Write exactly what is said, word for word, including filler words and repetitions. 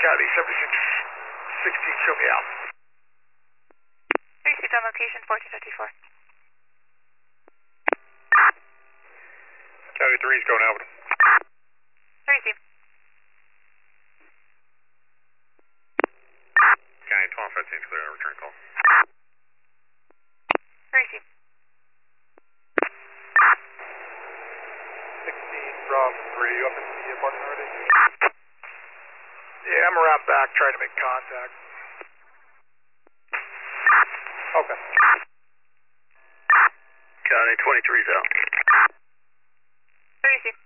County seventy-six sixteen, show me out. Received on location, fourteen fifty-four. County three's going out. Received. County twelve fifteen's clear on return call. Received. sixteen from three, you up in the apartment already? Yeah, I'm around back trying to make contact. Okay. County twenty-three's out. Received.